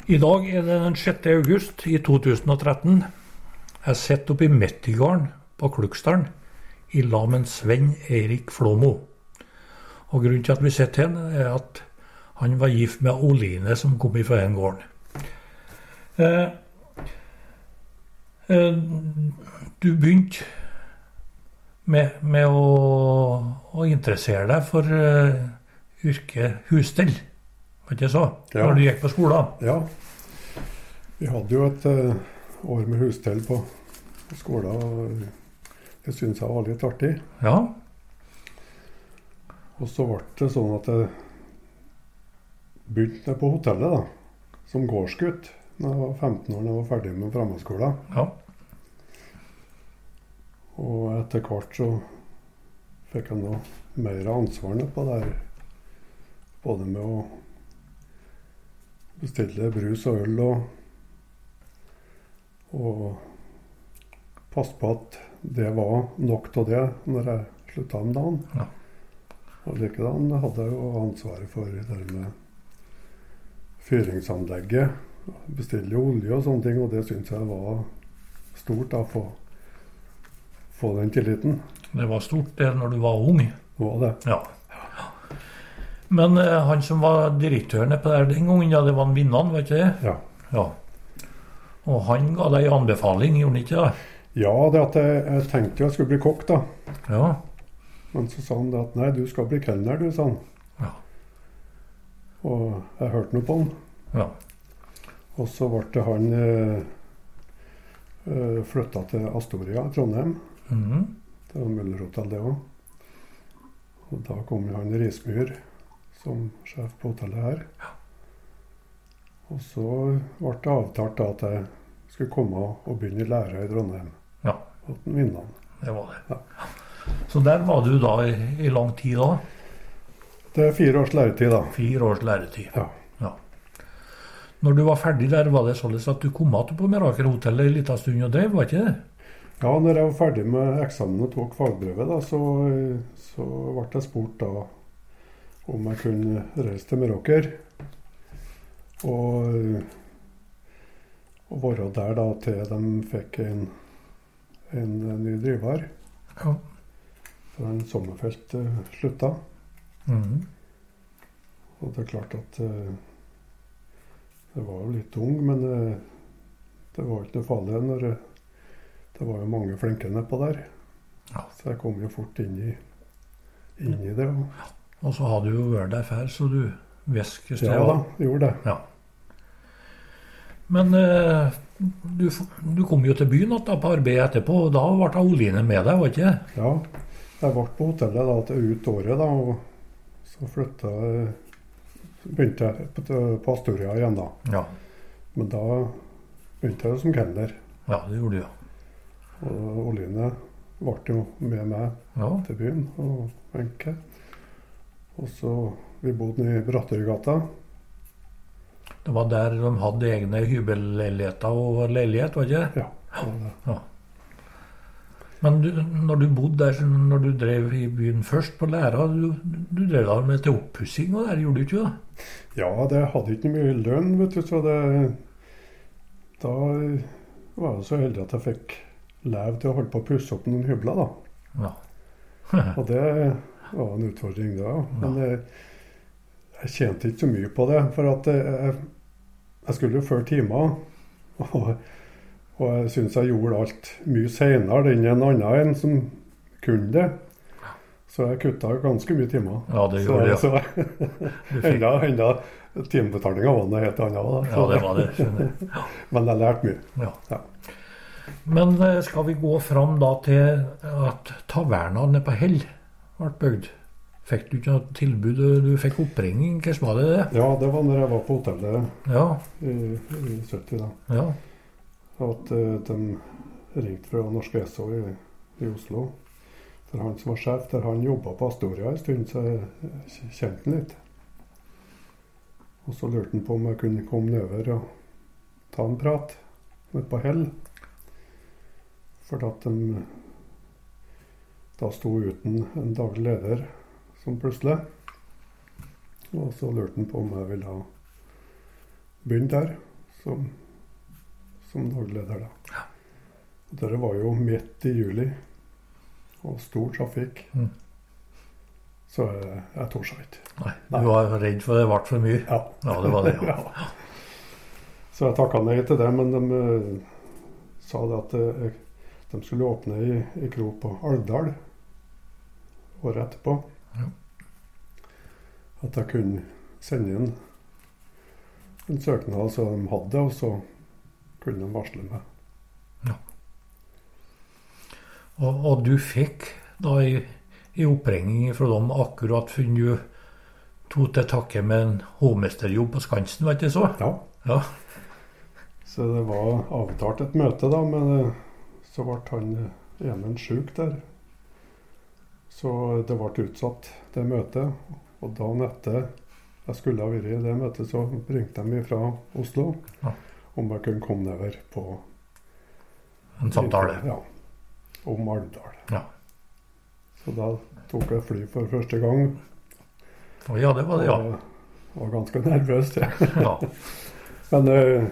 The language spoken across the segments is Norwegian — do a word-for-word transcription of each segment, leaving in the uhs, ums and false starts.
I dag er det den sjette august i to tusen og tretten. Jeg sitter oppe i Mettigården på Kluksdalen i lag med en Sven Eirik Flåmo. Og grunnen til at vi sitter her er at han var gift med Oline som kom fra den gården. Eh, eh, du begynte med, med å, å interessere deg for uh, yrket husstell, var det ikke så? Ja. Når du gikk på skolen? Ja. Vi hadde jo et uh, år med husstell på, på skolen, og det synes jeg var litt artig. Ja. Og så ble det sånn at jeg begynte på hotellet da, som gårdsgutt, når jeg var femten år, når jeg var ferdig med fremmedskolen. Ja. Og etter hvert så fikk jeg nå mer ansvar på det her, både med å bestille brus og øl og, og passe på at det var nok til det når jeg sluttet om dagen. Ja. Og likedan hadde jeg jo ansvaret for det med fyringsanlegget, bestille olje og sånne ting, og det synes jeg var stort da, for få den tilliten. Det var stort det når du var ung. Det var det. Ja. Men eh, han som var direktøren på der den gangen, ja, det var en Vinnan, vet du det? Ja. Ja. Og han ga deg anbefaling, gjorde han ikke det? Ja, det at jeg, jeg tenkte jeg skulle bli kokk da. Ja. Men så sa han det at, nei, du skal bli kelner, du, sa han. Ja. Og jeg hørte noe på han. Ja. Og så ble det han eh, flyttet til Astoria i Trondheim. Mhm. Det var Møllerhotell det også. Og da kom han Rismyr som sjef på hotellet her. Ja. Og så ble det avtalt da at jeg skulle komme og begynne i lære i Trondheim. Ja. Og den Vinnan. Det var det. Ja. Så der var du da i, i lang tid da? Det er fire års læretid da. Fire års læretid. Ja. Ja. Når du var ferdig der, var det sånn at du kom til på Merakerhotellet en liten stund og drev, var ikke det? Ja, når jeg var ferdig med eksamen og tok fagbrevet da, så, så ble jeg spurt da om jeg kunne reise til Meråker og, og være der da til de fikk en, en ny driver. Ja. For en Sommerfelt uh, slutta. Mhm. Og det er klart at uh, det var jo litt ung, men uh, det var ikke noe farlig når uh, det var jo mange flinke nedpå der. Ja. Så jeg kom jo fort inn i, inn i det. Og, Og så hadde du jo vært der før, så du visker ja da, gjorde det. Ja. Men eh, du, du kom jo til byen da, på arbeid etterpå, og da ble Oline med deg, var ikke det? Ja, jeg ble på hotellet da til ut året da, og så flyttet jeg, begynte jeg på, på Astoria igjen da. Ja. Men da begynte jeg som kelner. Ja, det gjorde du, ja. Og Oline ble jo med meg Ja. til byen, og Wenche. Og så, vi bodde i Brattørgata. Det var der de hadde egne hybelleiligheter og leilighet, var ikke det? Ja, det var det. Ja. Men du, når du bodde der, når du drev i byen først på læra, du, du drev da med til oppussing, og der gjorde du ikke det? Ja, det hadde ikke mye lønn, vet du, så det, da var jeg så heldig at jeg fikk leve til å holde på å pusse opp noen hybler da. Ja. Og det var en utfordring da. Men jeg, jeg tjente ikke så mye på det, for at jeg, jeg skulle jo før timer, og, og jeg synes jeg gjorde alt mye senere enn en annen en som kunne det. Så jeg kuttet ganske mye timer. Ja, det gjorde det. Så, så enda, enda timebetalinga var noe helt annet. Da. Ja, det var det. Skjønner. Ja. Men jeg lærte mye. Ja. Ja. Men skal vi gå fram da til at taverna nede på Hell ble bygd? Fikk du ikke noe tilbud? Du fikk oppringning? Hvordan var det det? Ja, det var når jeg var på hotellet Ja. i, i sytti da. Ja. At uh, de ringte fra Norske Esso i, i Oslo. For han som var sjef der, han jobbet på Astoria en stund, så jeg kjente han litt. Og så lurte han på om jeg kunne komme nedover og ta en prat nede på Hell. For at de da sto uten en daglig leder som plutselig. Og så lurte han på om jeg ville begynne der. som, som daglig leder da. Ja. Og dette var jo midt i juli, og stor trafikk. Mm. Så jeg, jeg torde ikke. Nei, du var redd for det ble for mye? Ja. Ja, det var det, ja. Ja. Så jeg takket nei til det, men de uh, sa det at uh, de skulle åpne i, i Kro på Alvdal året etterpå. Ja. At jeg kunne sende inn en søknad så de hadde, og så kunne de varsle meg. Ja. Og, og du fikk da i, i oppringning fra dem akkurat funnet to til takke med en hovmesterjobb på Skansen, var det ikke så? Ja. Ja. Så det var avtalt et møte da, men uh, så ble han uh, ene syk der. Så det ble utsatt, det møtet. Og dagen etter jeg skulle ha vært i det møtet, så ringte de fra Oslo Ja. om jeg kunne komme nedover på En samtale. Ja, om Alvdal. Ja. Så da tok jeg fly for første gang. Og ja, det var det, ja. Og var ganske nervøs. Ja. Ja. Men uh,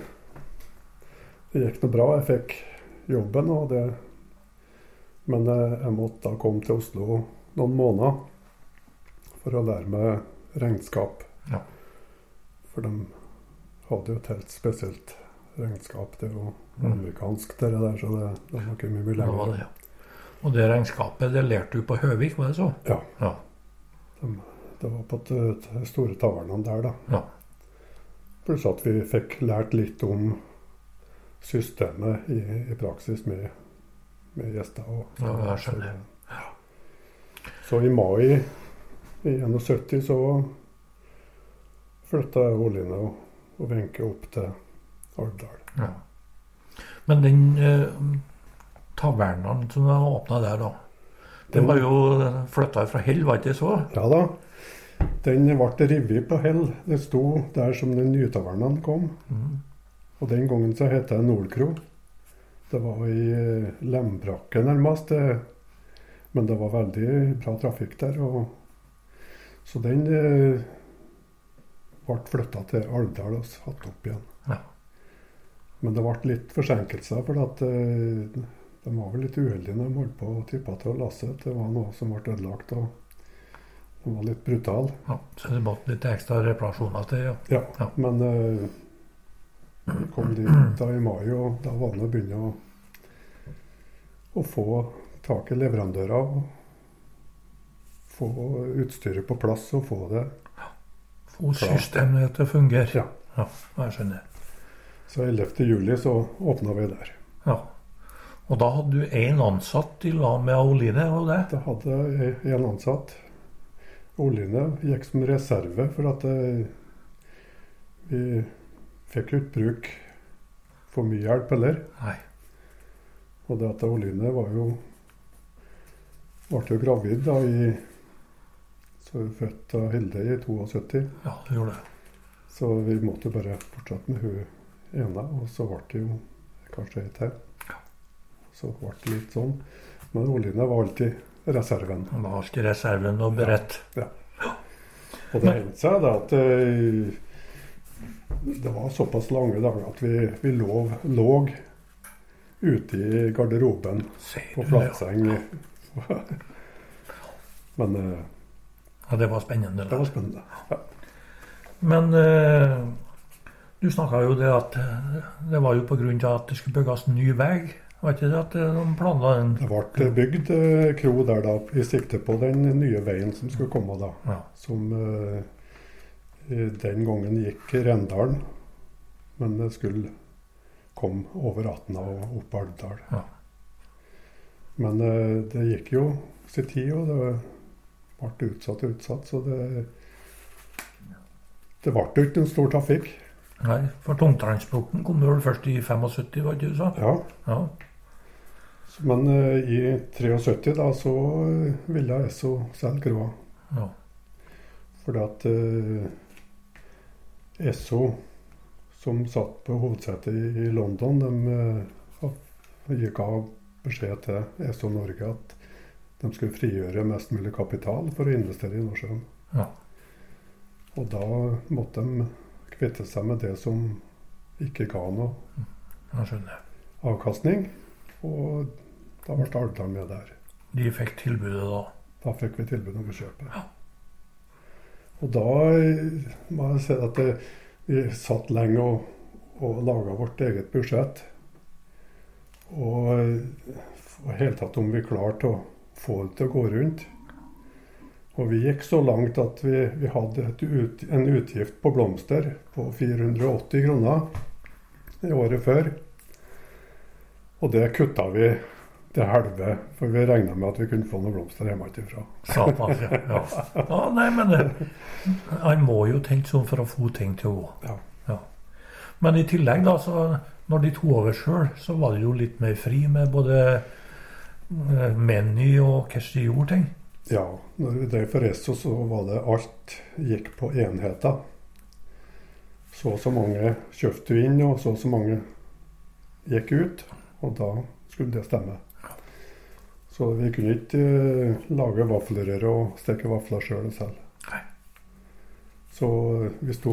det gikk noe bra. Jeg fikk jobben, og det, men uh, jeg måtte da komme til Oslo noen måneder for å lære meg regnskap. Ja. For de hadde jo et helt spesielt regnskap. Det er jo Mm. amerikansk, det der, så det, det var ikke mye Det var lenger. det, ja. Og det regnskapet, det lærte du på Høvik, var det så? Ja. Ja. De, det var på de store tavernene der, da. Ja. Pluss at vi fikk lært litt om systemet i, i praksis med, med gjester. Og, Ja, jeg skjønner. Så, så i mai i syttién så flytta jeg Oline og, og Wenche opp til Alvdal. Ja. Men den eh, tavernen som var åpna der, da, den var jo flytta fra Hell, var ikke det så? Ja da. Den ble revet på Hell. Det sto der som den nye tavernen kom. Mm. Og den gangen så het det Nordkro. Det var i eh, Lembrakke nærmest. Det, men det var veldig bra trafikk der. Og, så den eh, ble flytta til Alvdal og satt opp igjen. Ja. Men det ble litt forsinkelser, for at eh, de var vel litt uheldige når de holdt på å tippe til lasset. Det var noe som ble ødelagt, og de var litt brutal. Ja, så det måtte litt ekstra reparasjoner til, ja. Ja, Ja. men eh, vi kom dit da i mai, og da var det å begynne å, å få tak i leverandører og få utstyret på plass og få det. Få systemet til å fungere. Ja. Ja, jeg skjønner. Så ellevte juli så åpna vi der. Ja. Og da hadde du én ansatt i lag med Oline, og det? Da hadde jeg en ansatt. Oline gikk som reserve, for at eh, vi fikk jo ikke bruk for mye hjelp, eller? Nei. Og det at Oline var jo ble jo gravid da i så hun født av Hilde i syttito. Ja, du gjorde det. Så vi måtte bare fortsette med hun ene, og så ble det jo kanskje ei til. Så ble det litt sånn. Men Oline var alltid reserven. Han var alltid reserven og beredt. Ja. Og det hendte seg da at eh, det var såpass lange dager at vi, vi lå, lå ute i garderoben Sier på du det, flatseng. Men eh, Ja, det var spennende. det var spennende. Ja. Men eh, du snakka jo det at eh, det var jo på grunn av at det skulle bygges ny vei. Var ikke det at eh, de planla en Det ble bygd eh, kro der da, i sikte på den nye veien som skulle komme da. Ja. Som eh, i den gangen gikk Rendalen, men det skulle komme over Atna og opp Alvdal. Ja. Men eh, det gikk jo sin tid, og det ble utsatt og utsatt, så det det ble jo ikke en stor trafikk. Nei, for tungtransporten kom vel først i syttifem, var ikke det du sa? Ja. Ja. Men eh, i syttitre da, så eh, ville Esso selge Kroa. Ja. Fordi at eh, Esso, som satt på hovedsetet i, i London, de eh, gikk av beskjed til Esso Norge at de skulle frigjøre mest mulig kapital for å investere i Nordsjøen. Ja. Og da måtte de kvitte seg med det som ikke ga noe Jeg skjønner. avkastning. Og da ble Alvdal med der. De fikk tilbudet da? Da fikk vi tilbud om å kjøpe. Ja. Og da må jeg si at det, vi satt lenge og, og laget vårt eget budsjett. Og i hele tatt om vi klarte å få det til å gå rundt. Og vi gikk så langt at vi, vi hadde et ut, en utgift på blomster på fire hundre og åtti kroner i året før. Og det kutta vi til helve, for vi regnet med at vi kunne få noen blomster hjemme ifra. Såpass, ja. Ja. Ja, nei, men det, han må jo tenke sånn for å få ting til å gå. Ja. Ja. Men i tillegg da, så når de tok over selv, så var det jo litt mer fri med både eh, meny og hvordan de gjorde ting. Ja, når vi drev for Esso, så var det alt gikk på enheter. Så og så mange kjøpte inn, og så og så mange gikk ut, og da skulle det stemme. Så vi kunne ikke uh, lage vaffelrør og steke vafler selv selv. Nei. Så vi sto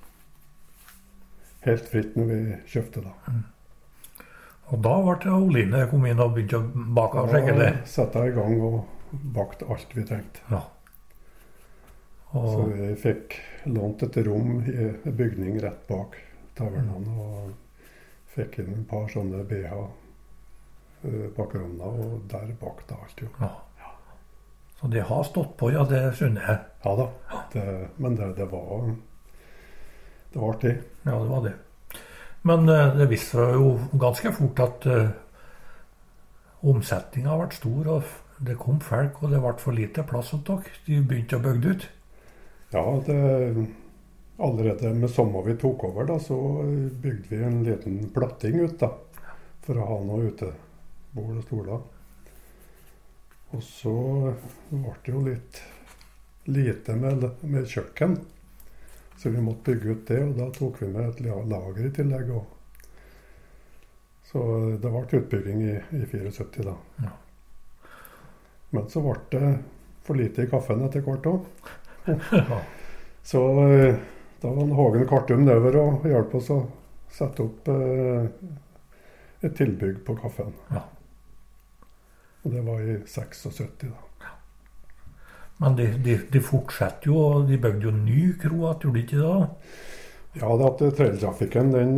helt fritt når vi kjøpte da. Mm. Og da ble det Oline kom inn og begynte å bake av seg, eller? Da satte jeg i gang og bakte alt vi trengte. Ja. Og... Så vi fikk lånt et rom i en bygning rett bak tavernene, og fikk inn en par sånne B H bakromna, og der bakte alt jo. Ja. Ja. Så det har stått på, ja, det skjønner jeg. Ja da, det, men det, det var det var artig. Ja, det var det. Men uh, det viste seg jo ganske fort at uh, omsetningen har vært stor, og det kom folk, og det ble for lite plass hos dere. De begynte å bygge ut. Ja, det, allerede med sommer vi tok over da, så bygde vi en liten platting ut da, for å ha noe ute. Bord og stoler. Og så ble det jo litt lite med, med kjøkken. Så vi måtte bygge ut det, og da tok vi med et lager i tillegg. Og så det ble utbygging i, i syttifire da. Ja. Men så ble det for lite i kaffen etter hvert også. Ja. Så da var Hågen Kartum nedover og hjalp oss å sette opp eh, et tilbygg på kaffen. Ja. Og det var i syttiseks da. Men de, de, de fortsetter jo, og de bygde jo ny kro, at gjorde de ikke det da? Ja, det at trailtrafikken, den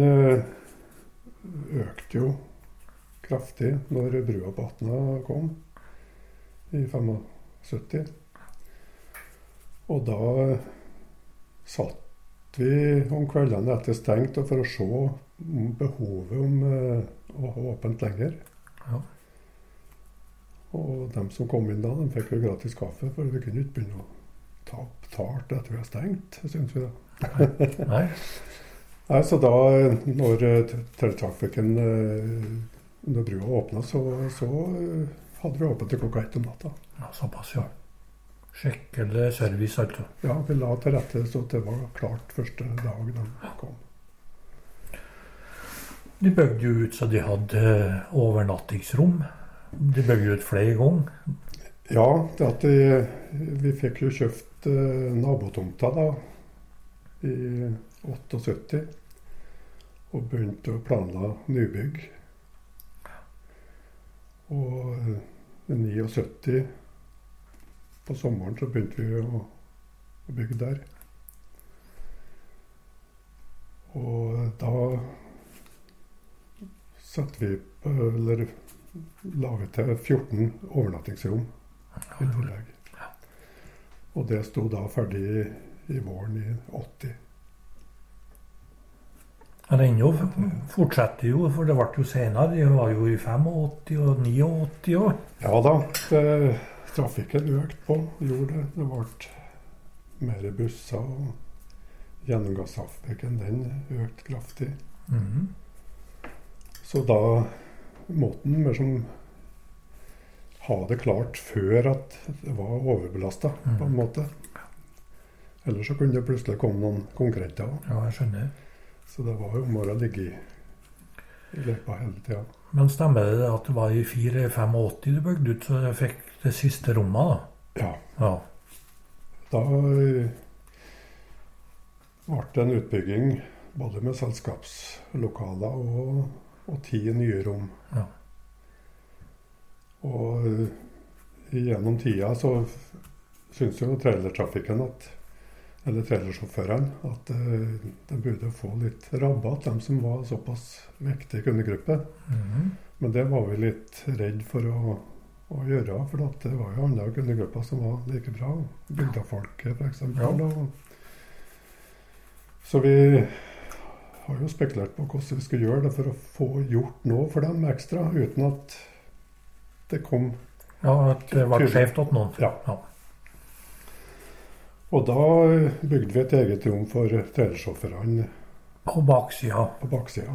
økte jo kraftig når brua på Atna kom i syttifem. Og da satt vi om kveldene etter stengt og for å se behovet om å ha åpent lenger. Ja. Og de som kom inn da, de fikk jo gratis kaffe, for vi kunne ikke begynne å ta opp tart etter vi har stengt, synes vi da. Nei. Nei, så da, når trailtrafikken, når brua åpnet, så, så hadde vi åpent til klokka ett om natta. Ja, såpass, ja. Skikkelig service, altså. Ja, vi la til rette så det var klart første dag de kom. De bygde jo ut så de hadde overnattingsrom. De bygde ut flere ganger. Ja, det at de, vi fikk jo kjøpt eh, nabotomta da, i syttiåtte, og begynte å planla nybygg. Og i syttini, på sommeren, så begynte vi å, å bygge der. Og da satte vi på, eller laget til fjorten overnattingsrom i tillegg. Og det sto da ferdig i våren i åtti. Men ennå fortsetter jo, for det ble jo senere. De var jo i åttifem og åttini år. Ja da, det, trafikken økte på, gjorde det. Det ble mer busser, og gjennomgangstrafikken, den økte kraftig. Mm-hmm. Så da måtte en mer som ha det klart før at det var overbelastet, mm. på en måte. Ellers så kunne det plutselig komme noen konkurrenter. Ja, jeg skjønner. Så det var jo om å ligge i, i løpet hele tiden. Men stemmer det at det var i åttifire åttifem du bygde ut, så jeg fikk det siste rommet da? Ja. Ja. Da ble det en utbygging både med selskapslokaler og, og ti nye rom. Ja. Og uh, gjennom tida så syns jo trailertrafikken at, eller trailersjåførene, at uh, de burde få litt rabatt, de som var såpass viktig kundegruppe. Mhm. Men det var vi litt redd for å, å gjøre, for at det var jo andre kundegrupper som var like bra. Bygdafolket, for eksempel. Ja. Og, så vi har jo spekulert på hvordan vi skulle gjøre det for å få gjort noe for dem ekstra, uten at det kom. Ja, at det ble skjevt åt noen. Ja. Ja. Og da bygde vi et eget rom for trailersjåførene På baksida. på baksida.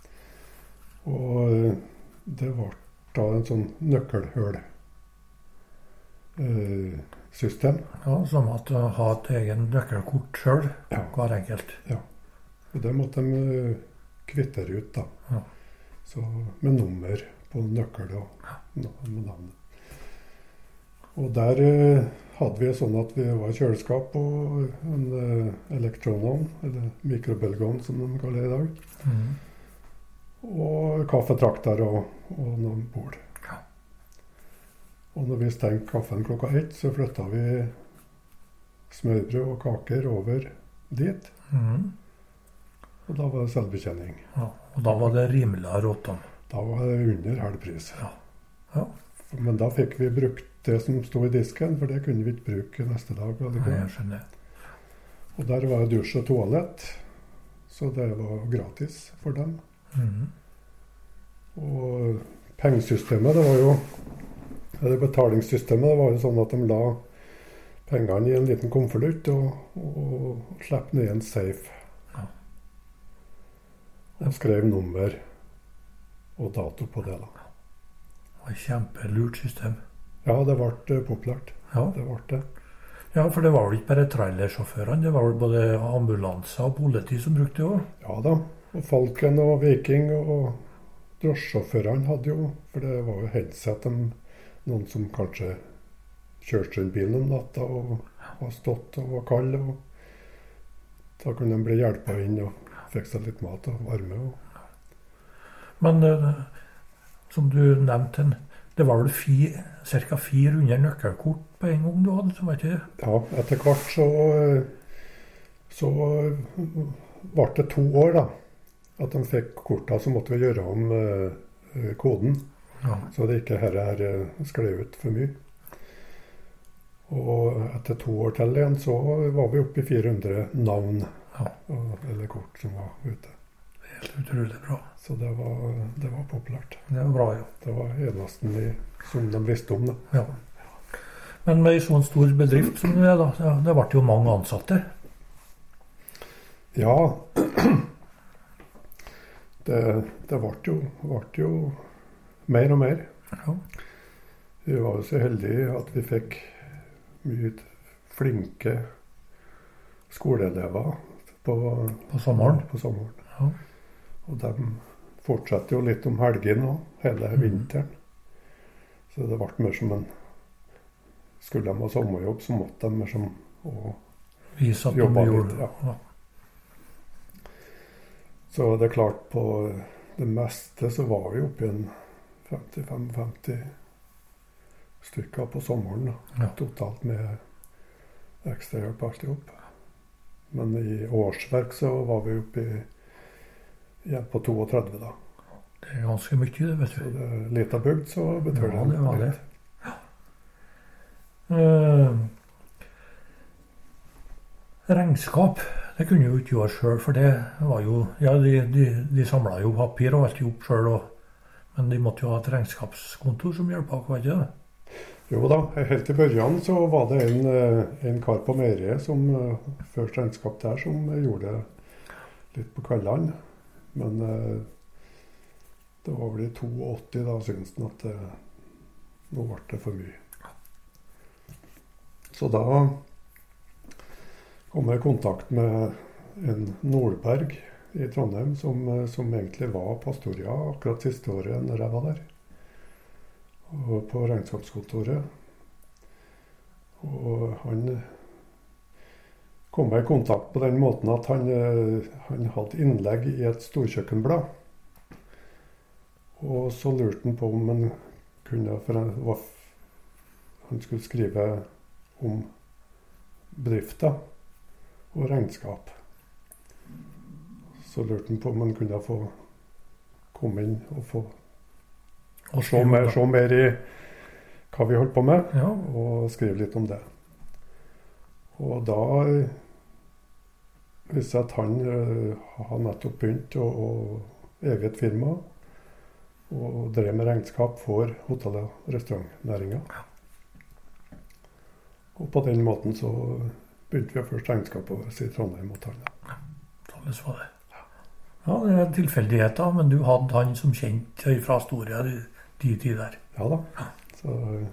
Og det ble da en sånn nøkkelhull eh, system. Ja, som at å ha et egen nøkkelkort sjøl, Ja. hver enkelt. Og det måtte de eh, kvittere ut, da. Ja. Så, med nummer på nøkkel og na- med navn. Og der eh, hadde vi sånn at vi var kjøleskap og en eh, elektronovn, eller mikrobølgeovn som de kaller det i dag. Mhm. Og kaffetrakter og, og noen bord. Ja. Og når vi stengte kaffen klokka ett, så flytta vi smørbrød og kaker over dit. Mhm. Og da var det selvbetjening. Ja. Og da var det rimeligere åt dem. Da var det under halv pris. Ja. Ja. Men da fikk vi brukt det som sto i disken, for det kunne vi ikke bruke neste dag. Nei, allikevel. jeg skjønner. Og der var dusj og toalett, så det var gratis for dem. Mhm. Og pengesystemet, det var jo eller betalingssystemet, det var jo sånn at de la pengene i en liten konvolutt og, og slapp ned i en safe. Ja. Og skrev nummer og dato på det, da. Det var et kjempelurt system. Ja, det ble eh, populært. Ja. Det ble det. Ja, for det var vel ikke bare trailersjåførene, det var vel både ambulanser og politi som brukte det òg. Ja da. Og Falken og Viking og drosjesjåførene hadde jo, for det var jo headset de, noen som kanskje kjørte inn bilen om natta og var stått og var kald. Og da kunne de bli hjelpa inn og fikk seg litt mat og varme. Og Men eh, som du nevnte, det var vel ca. fire hundre nøkkelkort på en gang du hadde, så var ikke det? ja, etter hvert så, så ble det to år, da. At de fikk korta, så måtte vi gjøre om eh, koden. Ja. Så det ikke her er eh, skled ut for mye. Og etter to år til igjen, så var vi oppe i fire hundre navn Ja. og, eller kort som var ute. Helt utrolig bra. Så det var, det var populært. Det var bra, ja. Det var eneste vi, som de visste om det. ja. Men med en sånn stor bedrift som det er, da, ja, det ble jo mange ansatte. Ja, det, det ble jo, ble jo mer og mer. Ja. Vi var jo så heldige at vi fikk mye flinke skoleelever på, På sommeren. På sommeren. Ja. Og de fortsetter jo litt om helgen og hele Mhm. vinteren. Så det ble mer som en Skulle de ha sommerjobb, så måtte de mer som å Vise at de jobbe gjorde litt. Ja. Ja. Så det er klart, på det meste så var vi oppe i en femtifem femti stykker på sommeren. Da. Ja. Totalt med ekstrahjelp alt i hop. Men i årsverk så var vi oppe i igjen på trettito, da. Det er ganske mye, det, vet Så du. det er lita bygd, så betyr Ja, det var det. litt. Eh, regnskap, det kunne jo ikke gjøre sjøl, for det var jo Ja, de, de, de samla jo papir og alt opp sjøl, men de måtte jo ha et regnskapskontor som hjelpa oss, ikke det? Jo da, helt i børjan så var det en, eh, en kar på meieriet som eh, førte regnskap der, som gjorde det litt på kveldene. Men eh, det var vel i åttito da syntes han at det, nå ble det for mye. Så da kom jeg i kontakt med en Nordberg i Trondheim, som, eh, som egentlig var pastoria akkurat siste året når jeg var der. Og på regnskapskontoret. Og han kom jeg i kontakt på den måten at han, han hadde innlegg i et storkjøkkenblad. Og så lurte han på om han kunne, for han, var, han skulle skrive om bedrifter og regnskap. Så lurte han på om han kunne få komme inn og få og se, mer, se mer i hva vi holdt på med, ja. Og skrive litt om det. Og da visste jeg at han uh, har nettopp begynt å, å eget firma og drev med regnskap for hotell- og restaurantnæringen. Ja. Og på den måten så begynte vi å først regnskapet vårt i Trondheim mot han. Ja, sånn var det. Ja, det er tilfeldigheter, men du hadde han som kjent fra Astoria de, de tid der. Ja da. Ja. Så,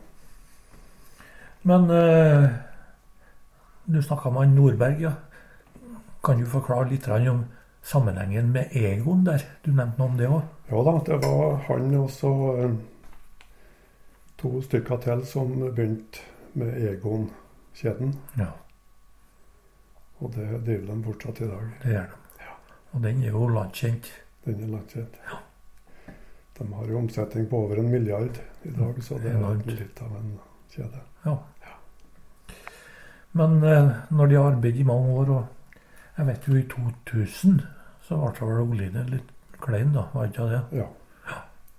men uh, du snakket med han Nordberg, ja. Kan du forklare litt om sammenhengen med Egon der? Du nevnte noe om det også. Ja da, det var han og så uh, to stykker til som begynte med Egon-kjeden. Ja. Og det driver de fortsatt i dag. Det gjør de. Og den er jo landkjent. Den er landkjent. Ja. De har jo omsetning på over en milliard i dag, så det Enormt. er litt av en kjede. Ja. Ja. Men eh, når de har arbeidet i mange år, og jeg vet jo i to tusen, så ble det vel oljen litt klein da, var ikke det? Ja. Ja.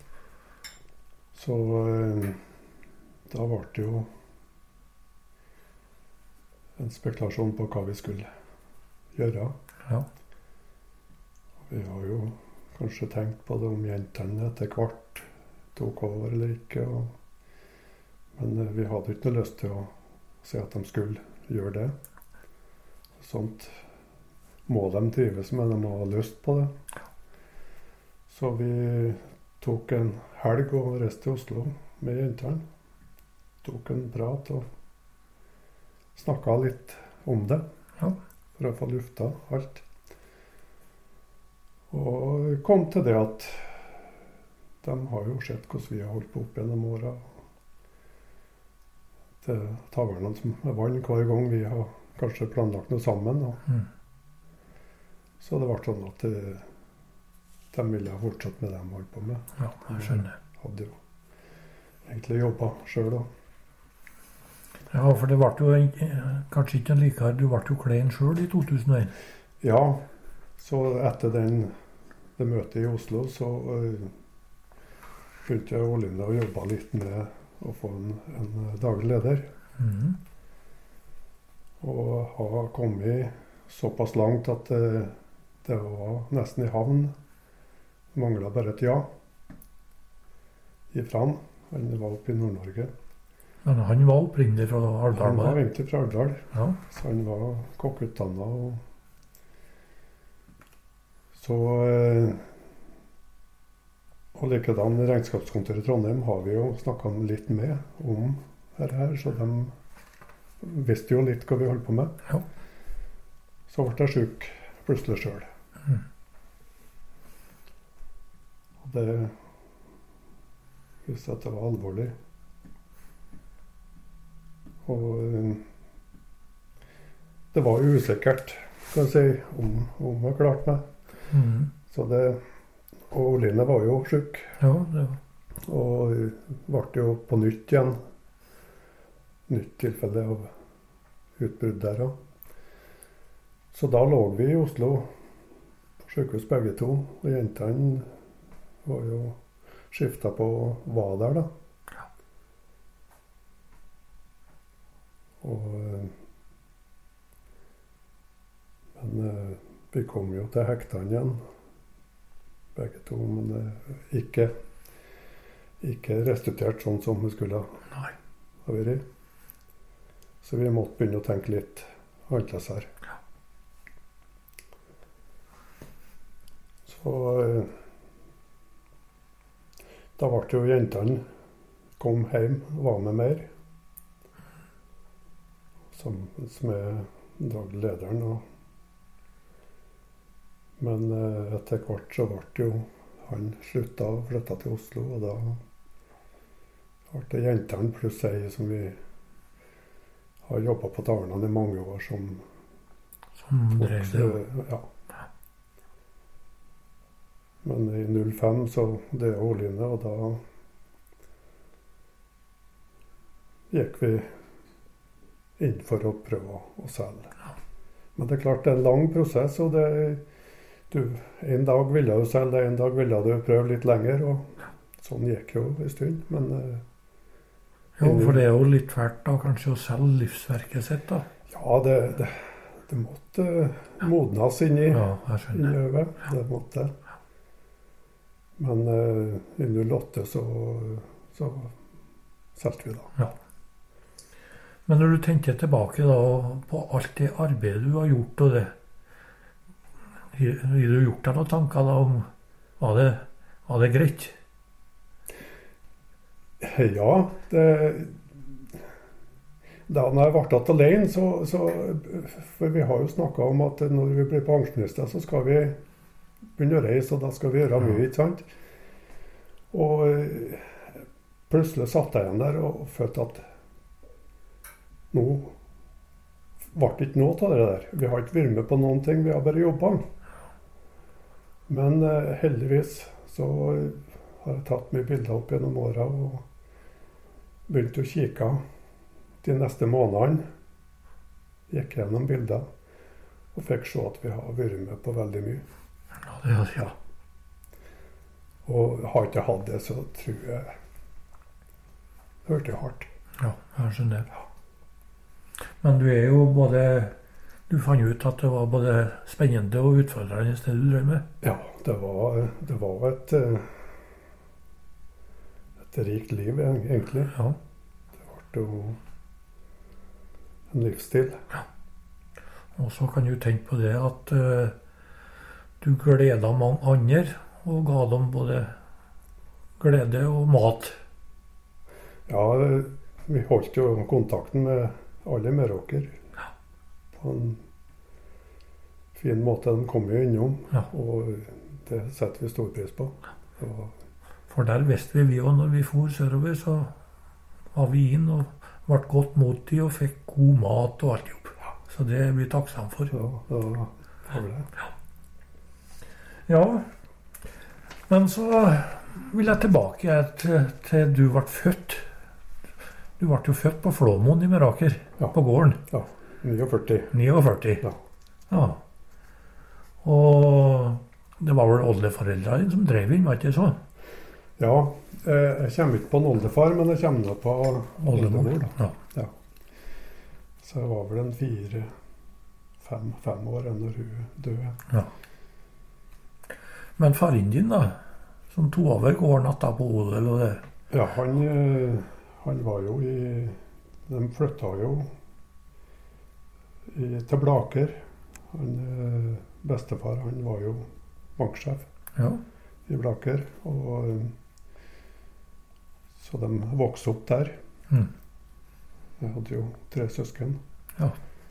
Så eh, da ble det jo en spekulasjon på hva vi skulle gjøre. Ja. Vi har jo kanskje tenkt på det om jentene etter hvert tok over eller ikke. Og, men vi hadde ikke noe lyst til å si at de skulle gjøre det. Sånt må de trives med, de må ha lyst på det. Så vi tok en helg og reiste til Oslo med jentene. Tok en prat og snakket litt om det. Ja. For å få lufta alt. Og kom til det at de har jo sett hvordan vi har holdt på opp gjennom åra. Det er tavernene som er vann hver gang vi har kanskje planlagt noe sammen. Mm. Så det ble sånn at de, de ville ha fortsatt med det de holdt på med. Ja, jeg skjønner. De hadde jo egentlig jobba sjøl òg. Ja, for det ble jo en, kanskje ikke en likere, du ble jo klein sjøl i to tusen og en. Ja, så etter den det møtet i Oslo, så uh, begynte jeg og Linda å jobbe litt med å få en, en daglig leder. Mm. Og har kommet såpass langt at det, det var nesten i havn. Manglet bare et ja ifra han. Han var oppe i Nord-Norge. Men han var opprinnelig fra Alvdal? Han var egentlig fra Alvdal. Ja. Så han var kokkeutdannet og Så, eh, og likedan regnskapskontoret i Trondheim har vi jo snakket litt med om dette her, så de visste jo litt hva vi holdt på med. Ja. Så ble jeg syk plutselig selv. Mm. Og det visste at det var alvorlig. Og eh, det var usikkert, kan jeg si, om, om jeg klarte meg. Mm. Så det, og Line var jo syk, Ja, det var. og ble jo på nytt igjen. Nytt tilfelle av utbrudd der også. Så da lå vi i Oslo på sykehus begge to, og jentene var jo skiftet på å være der da. Ja. Og, men vi kom jo til hektene igjen, begge to, men det ikke, ikke resultert sånn som vi skulle Nei. ha vært. Så vi måtte begynne å tenke litt annerledes her. Ja. Så da ble jo jentene kom hjem og var med mer, sammen med daglig lederen. Og Men eh, etter hvert så ble jo han slutta og flytta til Oslo, og da ble det jentene pluss ei som vi har jobba på tavlene i mange år, som Som drev det. Folk, ja. Men i null fem så det er Oline, og da gikk vi inn for å prøve å selge. Ja. Men det er klart det er en lang prosess, og det du, en dag ville du selge, en dag ville du prøve litt lenger, og sånn gikk jo en stund, men eh, Jo, for det er jo litt fælt da, kanskje å selge livsverket sitt da. ja, det, det, det måtte modnes inn i, Ja, jeg inn i skjønner. øvet. Det måtte. Men eh, i null åtte så, så solgte vi da. Ja. Men når du tenker tilbake da på alt det arbeidet du har gjort og det, har har du gjort deg noen tanker da om, var det, var det greit? Ja, det da når jeg ble tatt alene, så, så for vi har jo snakket om at når vi blir pensjonister, så skal vi begynne å reise, og da skal vi gjøre mye, ikke sant? Og eh, plutselig satt jeg igjen der og følte at nå ble det ikke noe av det der. Vi har ikke vært med på noen ting, vi har bare jobbet. Men eh, heldigvis så har jeg tatt mye bilder opp gjennom åra og begynt å kikke de neste månedene. Gikk gjennom bilder og fikk se at vi har vært med på veldig mye. Ja, det er ja. Og har ikke hatt det, så tror jeg det hørte hardt. Ja, jeg skjønner. Men du er jo både, du fant ut at det var både spennende og utfordrende det du drev med. Ja, det var, det var et, et rikt liv, egentlig. Ja. Det ble jo en livsstil. Og så kan du tenke på det at uh, du gleda mange andre, og ga dem både glede og mat. Ja, vi holdt jo kontakten med alle Meråker Ja. på en fin måte. De kom jo innom, Ja. og det setter vi stor pris på. Og, For der visste vi vi også, når vi for sørover, så var vi inn og ble godt mot de og fikk god mat og alt jobb. Så det er vi takksomme for. ja, da var det. Ja, men så vil jeg tilbake til, til du ble født. Du ble jo født på Flåmoen i Meråker, Ja. på gården. Ja, førti ni. førti. Ja. Ja. Og det var vel oldeforeldrene som drev inn, var det ikke så? Ja, eh, jeg kommer ikke på en oldefar, men jeg kommer nå på oldemor. Da. Ja. Så jeg var vel en fire, fem, fem år når hun døde. Ja. Men faren din da, som tog over gården etterpå odel og det? Ja, han, eh, han var jo i De flytta jo i, til Blaker. Han, eh, bestefar han var jo banksjef Ja. i Blaker. Og, eh, så de vokste opp der. Mm. Jeg hadde jo tre søsken. Ja.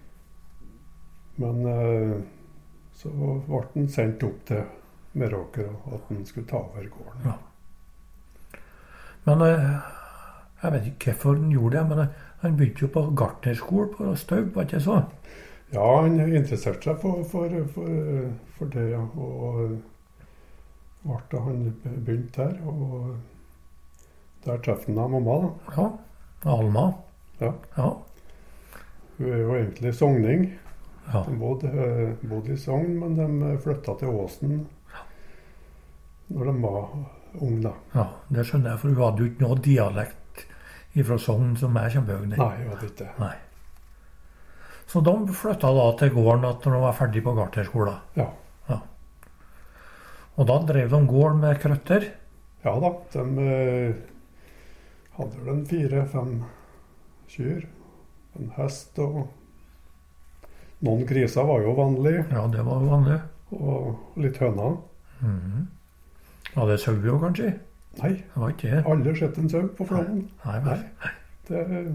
Men eh, så ble han sendt opp til Meråker, og at han skulle ta over gården. Ja. Men eh, jeg vet ikke hvorfor han gjorde det, men eh, han begynte jo på gartnerskole på Staug, var det ikke så? Ja, han interesserte seg for, for, for, for det, ja. Og ble han begynte der, og der traff han mamma, da. Ja. Alma. Ja. Ja. Hun er jo egentlig sogning. Ja. De bodde, bodde i Sogn, men de flytta til Åsen når de var unge, da. Ja, det skjønner jeg, for hun hadde jo ikke noe dialekt fra Sogn som er kjempehøgner. Nei, hun hadde ikke det. Nei. Så de flytta da til gården at når de var ferdig på gartnerskolen. Ja. Ja. Og da drev de gården med krøtter. Ja da, de eh, hadde vel en fire-fem kyr. En hest og noen griser var jo vanlig, Ja, det var jo vanlig. og litt høner. Mhm. Ja, det sau jo kanskje? Nei, Det var ikke det. aldri sett en sau på Flåmen. Nei, nei. Det,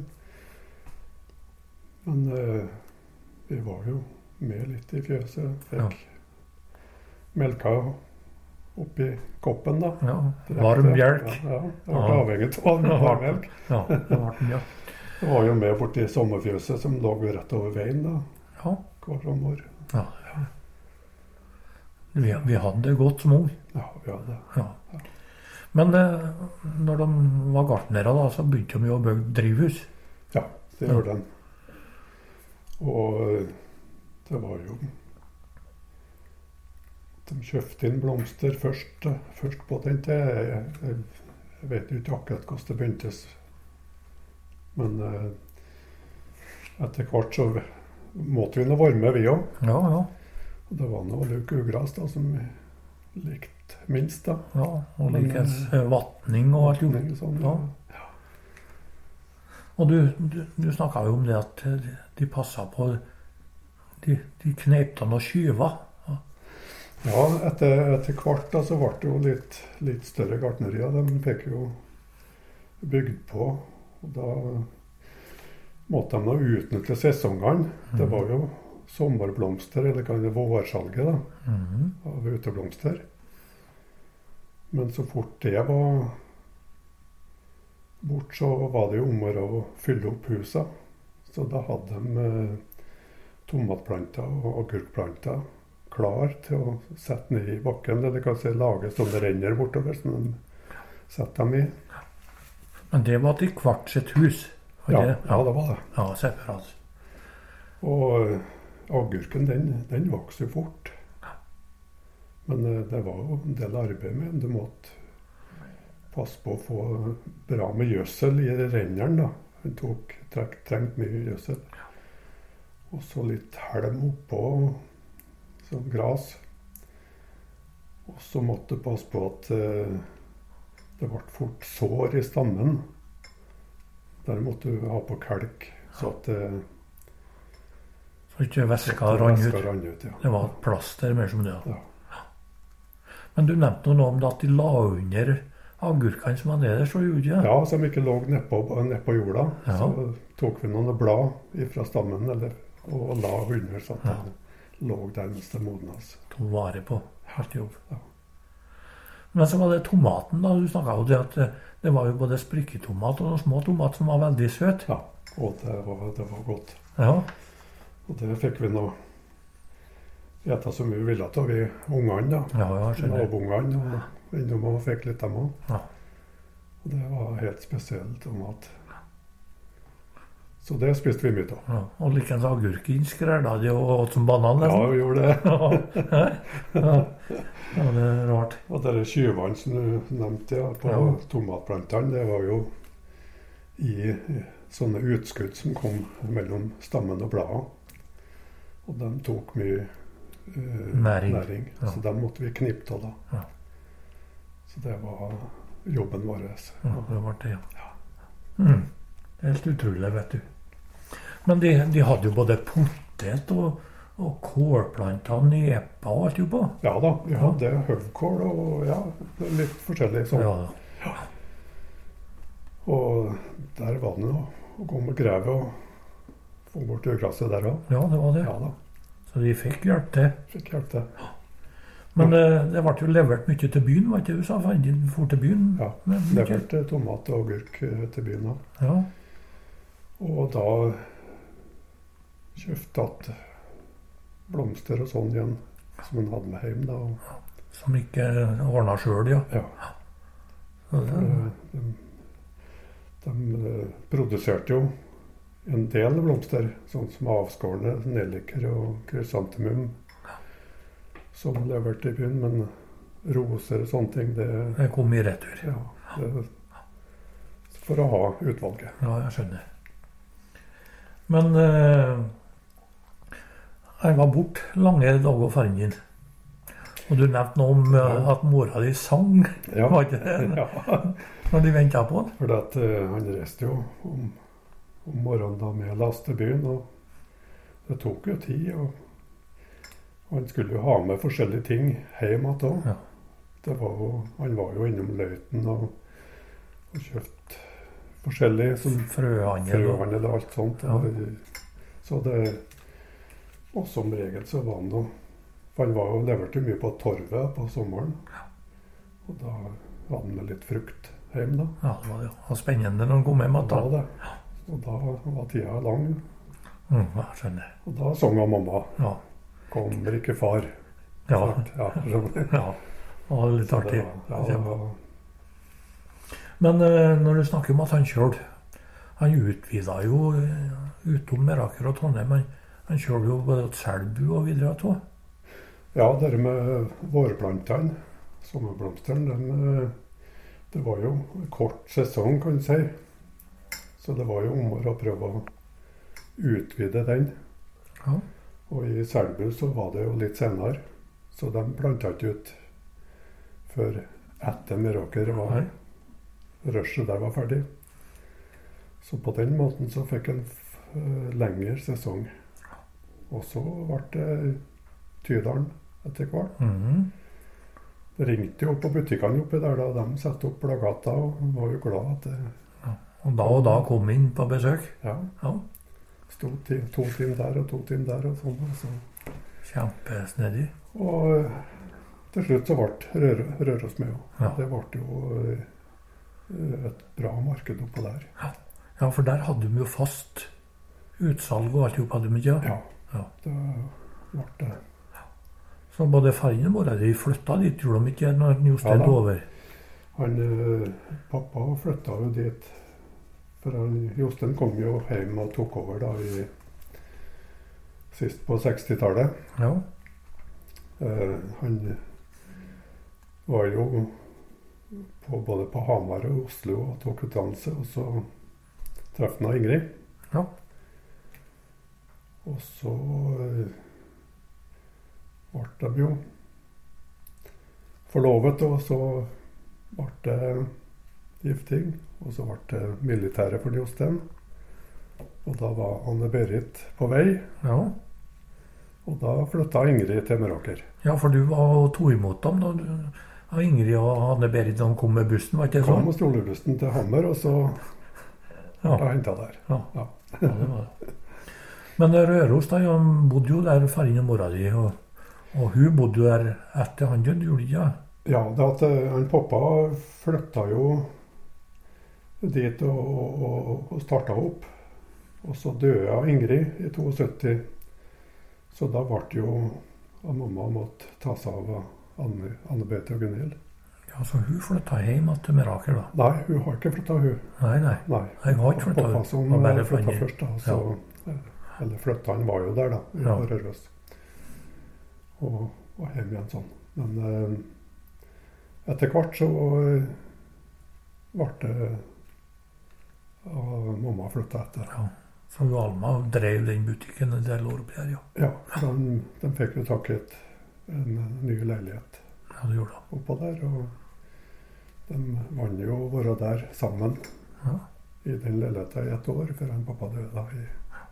men eh, vi var jo med litt i fjøset. Fikk melka oppi koppen, da. Ja, Direkte. varm mjelk. Ja, ja, jeg ble Ja. avhengig av varm melk. Ja, det var den, ja. Jeg var jo med borti sommerfjøset som lå rett over veien da, Ja, hver sommer. Ja, ja. Vi, vi hadde det godt som ung. Ja, vi hadde det. Ja. Men eh, når de var gartnere, da, så begynte de jo å bygge drivhus. Ja, det gjorde de. Og eh, det var jo De kjøpte inn blomster først, eh, først på den til. Jeg, jeg, jeg vet jo ikke akkurat hvordan det begynte. Men eh, etter hvert så måtte vi nå være med, vi òg. Ja, ja. Og det var noe løk og ugras da, som vi likte minst. da. Ja, og likens eh, vatning og alt. Jo. Vatning og sånn, Ja. ja. Og du, du, du snakka jo om det at eh, de, de passa på De, de kneip av noen skyver. Ja. Ja, etter, etter hvert da, så ble det jo litt, litt større gartnerier. De fikk jo bygd på. Og da måtte de nå utnytte sesongene. Mhm. Det var jo sommerblomster, eller kan det vårsalget da, Mhm. av uteblomster. Men så fort det var bort, så var det jo om å gjøre å fylle opp huset. Så da hadde de eh, tomatplanter og agurkplanter klar til å sette ned i bakken. Eller kanskje lage sånne renner bortover, som de setter dem i. Men det var til hvert sitt hus. var Ja, det? ja, det var det. Ja, separat. Og eh, agurken, den, den vokste jo fort. Men eh, det var jo en del arbeid med den. Du måtte passe på å få bra med gjødsel i renneren, da. Den tok, trek, trengte mye gjødsel. Og så litt helm oppå, som gras. Og så måtte du passe på at eh, det ble fort sår i stammen. Der måtte du ha på kalk, så at eh, Så ikke væska så at rant væska ut. rann ut. Ja. Det var et plaster mer som det. Ja. Men du nevnte noe om det at de la under agurkene som var nederst, så gjorde de det? Ja, så de ikke lå nedpå, nedpå jorda. Ja. Så tok vi noen blad fra stammen eller, og la under, så at Ja. det lå der mens det modnes. Tok vare på alt i jobb. Ja. Men så var det tomaten, da. Du snakka jo det at det, det var jo både sprikketomat og noen små tomat som var veldig søte. Ja, og det var, det var godt. Ja. Og det fikk vi nå ete så mye vi ville av, vi ungene, da. Ja, ja, jeg skjønner. Naboungene. Og innom og fikk litt dem òg. Ja. Og det var helt spesiell tomat. Så det spiste vi mye av. Ja. Og likens agurken skrella de og åt som banan. Ja, nesten. vi gjorde det. Ja. Ja. Ja, det er rart. Og de skyvene som du nevnte ja, på Ja. tomatplantene, det var jo i sånne utskudd som kom mellom stammen og bladet. Og de tok mye eh, Næring. næring. Ja. Så dem måtte vi knippe av da. Ja. Så det var jobben vår. Ja, det var det, ja. Mm. Helt utrolig, vet du. Men de, de hadde jo både potet og, og kålplanter, nepa og alt jo på. Ja da, vi hadde høvkål og ja, litt forskjellig sånn. Ja, Og der var det noe å gå med grevet og få bort ugraset der òg. ja, det var det. Ja da, Så de fikk hjelp til. fikk hjelp til. Men eh, det ble jo levert mye til byen, var ikke det du sa? For de for til byen? Ja, med mye. leverte tomat og agurk eh, til byen òg. Ja, Og da kjøpte at blomster og sånn igjen, som hun hadde med hjem da. Og, som ikke ordna sjøl, ja. ja, Så for, det, eh, de, de eh, produserte jo en del blomster, sånn som avskårne nelliker og krysantemum, som leverte i byen, men roser og sånne ting, det, det kom i retur. ja, det for å ha utvalget. Ja, jeg skjønner. Men eh, jeg var borte lange dager foran din. Og du nevnte noe om eh, Ja. at mora di sang, Ja. var ikke det? Ja. Når de venta på den. For at, uh, han reiste jo om, om morgenen da med lastebyen, og det tok jo tid. Og, og han skulle jo ha med forskjellige ting hjem igjen òg. Ja. Det var jo, han var jo innom Løiten og, og kjøpt forskjellig som Frøhandel. og- frøhandel og alt sånt. Ja. Og, så det, og som regel så var han jo For han var jo leverte mye på torvet på sommeren. Og da hadde han med litt frukt hjem, da. Ja, det var det. Og spennende når han kom hjem Og da, igjen. det. Og da var tida lang. Mm, jeg skjønner. Og da sang han mamma. Ja. Kommer ikke far. Ja. Ja, skjønner. Ja. Det var litt Så det artig. var- Ja, det var, Men eh, når du snakker om at han kjørte, han utvida jo eh, utom Meråker og Trondheim. Han, han kjørte jo både til Selbu og videre til. ja, det med vårplantene, sommerblomstene, den, eh, det var jo en kort sesong, kan du si. Så det var jo om å prøve å utvide den. Ja. Og i Selbu så var det jo litt senere, så de planta ikke ut før etter Meråker var Nei. rushet der var ferdig. Så på den måten så fikk en f- eh, lengre sesong. Og så ble det Tydalen etter hvert. Mhm. Det ringte jo på butikkene oppi der da de satte opp plakater, og var jo glad at det Og da og da kom inn på besøk. ja, Ja. sto ti, to timer der og to timer der og sånn. Og, så. Kjempesnedig. og eh, til slutt så ble Rør- Røros med òg. Ja. Det ble jo eh, et bra marked oppå der. Ja, for der hadde de jo fast utsalg og alt i hop, hadde de ikke? Ja. Ja. Det ble det. Så både faren og mora di flytta dit, gjorde de ikke, når Jostein Ja da. tok over? Han, eh, pappa flytta jo dit. For han, Jostein kom jo hjem og tok over da i, sist på sekstitallet. Ja. Eh, han var jo på, både på Hamar og Oslo og tok utdannelse, og så traff han Ingrid. Ja. Og så eh, ble de jo forlovet, og så ble det gifting. Og så ble det militæret for Jostein. Og da var Anne-Berit på vei, Ja. og da flytta Ingrid til Meråker. ja, for du var og tok imot dem da du, og Ingrid og Anne-Berit de kom med bussen, var ikke det Kom sånn? med stolebussen til Hammer, og så Ja. ble jeg henta der. Ja. Ja. Ja, det var det. Men Røros, da, han bodde jo der faren og mora di, og, og hun bodde jo der etter han døde, gjorde hun ikke? Ja, det at eh, han pappa flytta jo dit og, og, og, og starta opp. Og så døde Ingrid i syttito. Så da ble det jo at mamma måtte ta seg av Anne, Anne-Berit og Gunhild. Ja, så hun flytta hjem til Meråker, da? Nei, hun har ikke flytta, hun. Nei, nei. Nei. Jeg har ikke flyttet, Pappa hun. som Var bare flytta funnet. først, da. Så, Eller flytta, han var jo der, da. I Ja. Røros. Og, og hjem igjen sånn. Men eh, etter hvert så eh, ble det og mamma flytta etter. Ja. Så hun Alma drev den butikken en del år oppi der, ja. Ja, for de, de fikk jo tak i et, en ny leilighet Ja, det gjorde hun. oppå der. Og de vant jo å være der sammen Ja. i den leiligheten i et år før han pappa døde. da i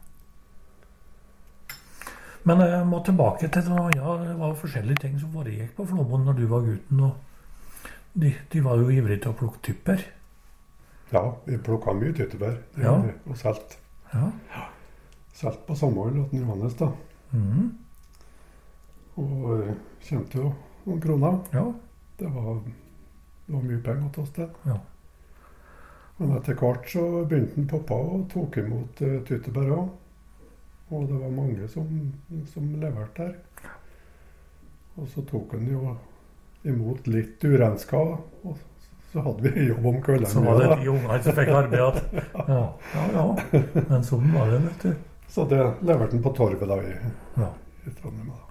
Men jeg må tilbake til noe annet. Det var forskjellige ting som foregikk på Flåmoen når du var gutten. Og de, de var jo ivrige til å plukke typer. Ja, vi plukka mye tyttebær Ja. og solgte. Ja. Solgte på Samhold hos Johannes, da. Mhm. Og eh, tjente jo noen kroner. Ja. Det var, det var mye penger til oss, det. Ja. Men etter hvert så begynte han pappa og tok imot uh, tyttebær òg. Og det var mange som, som leverte der. Og så tok han jo imot litt urenska, og så hadde vi jobb om kveldene. Så var det da. de ungene som fikk arbeid igjen. Ja. ja, ja. Men sånn var det, vet du. Så det leverte han på torvet da i, Ja. i Trondheim. da.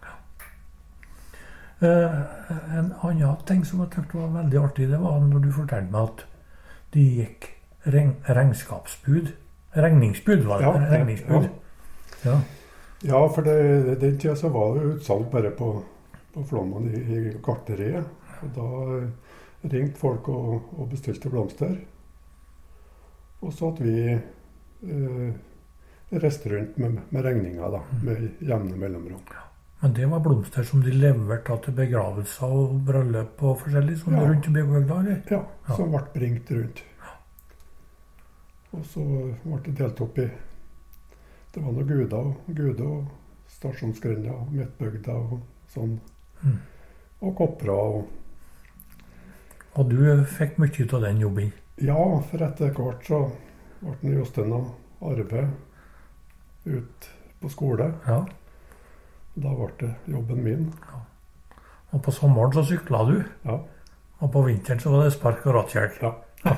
Eh, en annen ting som jeg syntes var veldig artig, det var når du fortalte meg at de gikk regn, regnskapsbud. Regningsbud, var det? Ja, ja, Regningsbud. Ja. Ja, for det, den tida så var det utsalg bare på, på Flåmmen i, i gartneriet. Og da eh, ringte folk og, og bestilte blomster. Og så at vi eh, reiste rundt med, med regninger da, med jevne mellomrom. Men det var blomster som de leverte da til begravelser og bryllup og forskjellig, sånn Ja. rundt i bygda, eller? Ja, Ja. som ble bringt rundt. Og så ble det delt opp i Det var noen guder og guder og stasjonsgrenda og midtbygda og sånn. Mm. Og kopra og Og du fikk mye av den jobben. Ja, for etter hvert så ble den Jostein og arbeid ut på skole. Ja. Da ble det jobben min. Og på sommeren så sykla du, Ja. og på vinteren så var det spark og rattkjelk. Ja.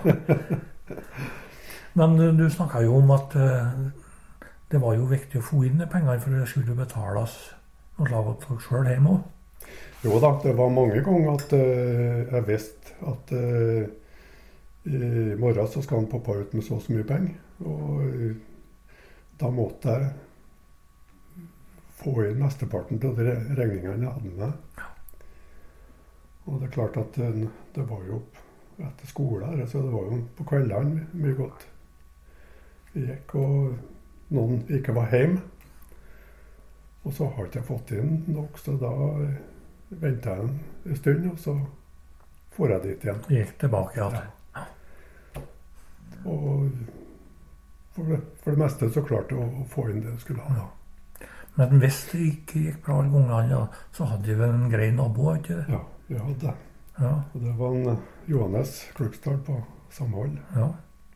Men du, du snakka jo om at eh, det var jo viktig å få inn de pengene, for det skulle betales noe lag opp folk sjøl hjemme òg. Jo da, det var mange ganger at eh, jeg visste at eh, i morgen så skal han pappa ut med så og så mye penger. Og eh, da måtte jeg få inn mesteparten av de regningene jeg hadde med. Og det er klart at det, det var jo etter skole her, så det var jo på kveldene mye godt. Vi gikk, og noen ikke var hjemme. Og så har ikke jeg fått inn nok, så da ventet jeg en, en stund, og så får jeg dit igjen. Gikk tilbake igjen. Ja. Og for det, for det meste så klarte jeg å, å få inn det jeg skulle ha. Ja. Men hvis det ikke gikk bra alle gangene, ja, så hadde vi vel en grei nabo, ikke det? Ja, vi hadde det. Ja. Og det var en Johannes Klukstad på Samhold. Ja.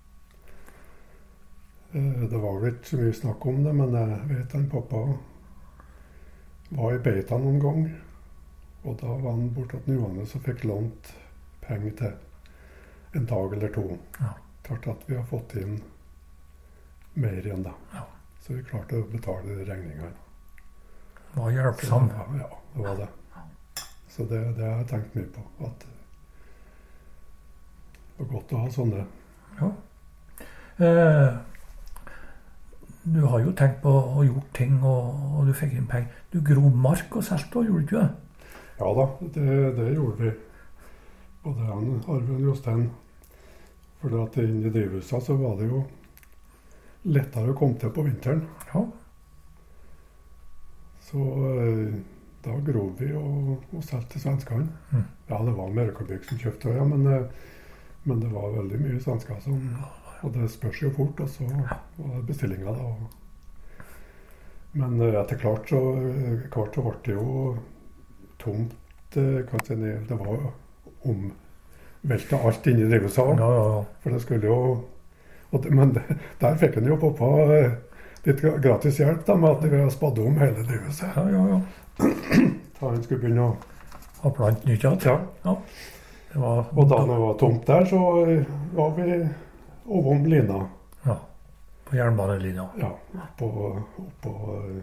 Eh, Det var vel ikke så mye snakk om det, men jeg vet han pappa var i beita noen gang. Og da var han borte til Johannes og fikk lånt penger til en dag eller to. Ja. Klart at vi har fått inn mer igjen da. Ja. Så vi klarte å betale de regningene. Var hjelpsom. Ja, ja, det var det. Så det, det har jeg tenkt mye på. At det var godt å ha sånne. Ja. Eh, du har jo tenkt på å gjort ting, og, og du fikk inn penger. Du grov mark og solgte, gjorde du ikke det? Ja da, det, det gjorde vi. Både han Arve og Jostein. For at inne i drivhuset så var det jo lettere å komme til på vinteren. Ja. Så eh, da grov vi og, og solgte til svenskene. Mm. Ja, det var Merkabygg som kjøpte, ja, men, eh, men det var veldig mye svensker som. Og det spørs jo fort, og så var det bestillinga da. Men eh, etter klart så, eh, klart så ble det jo tomt. eh, Kan jeg si, ned. Det var jo omvelta alt inni drivhuset òg. Ja, ja, ja. For det skulle jo og det, Men det, der fikk han jo pappa eh, litt gra- gratis hjelp da, med at vi har spadd om hele drivhuset. Ja, ja, ja. Da han skulle begynne å Og plant nytt igjen. Ja. Ja. Det var, Og da det var tomt der, så eh, var vi ovom lina. Ja. På jernbanelinja. Ja, oppå, oppå, eh,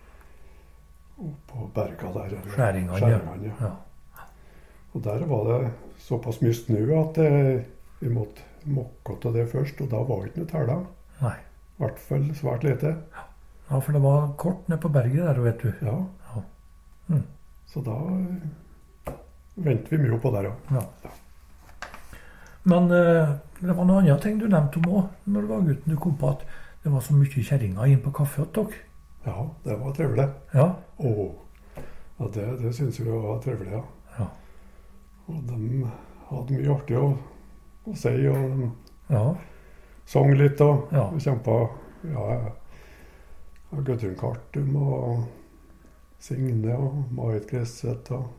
oppå berga der. eller- Skjæringene, ja. Skjæringene, ja. Ja. Og der var det såpass mye snø at eh, vi måtte mokke til det først, og da var det ikke noe tæler. Nei. I hvert fall svært lite. Ja, for det var kort ned på berget der, vet du. Ja. Ja. Mm. Så da eh, ventet vi mye på der, ja. Ja. Men eh, det var noen andre ting du nevnte om òg, når du var gutten. Du kom på at det var så mye kjerringer inn på kaffe hos dere. Ja, det var trivelig. Ja. Åh, ja, det, det synes vi var trivelig, ja. Ja. Og de hadde mye artig å, å si, og de Ja. sang litt, og Ja. kjempa. Ja, jeg- jeg Gudrun Kartum og Signe og Marit Gresset og,